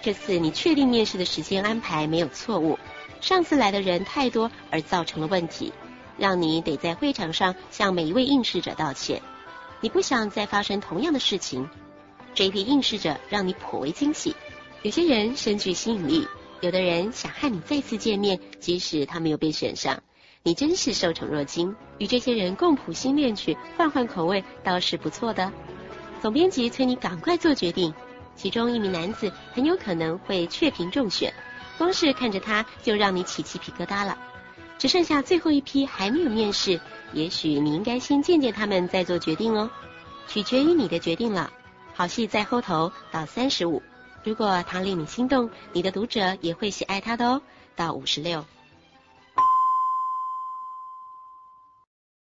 这次你确定面试的时间安排没有错误，上次来的人太多而造成了问题，让你得在会场上向每一位应试者道歉。你不想再发生同样的事情。这一批应试者让你颇为惊喜，有些人深具吸引力，有的人想和你再次见面，即使他没有被选上。你真是受宠若惊，与这些人共谱新恋曲，换换口味倒是不错的。总编辑催你赶快做决定，其中一名男子很有可能会确评中选，光是看着他就让你起鸡皮疙瘩了。只剩下最后一批还没有面试，也许你应该先见见他们再做决定哦，取决于你的决定了。好戏在后头，到35，如果他令你心动，你的读者也会喜爱他的哦，到56。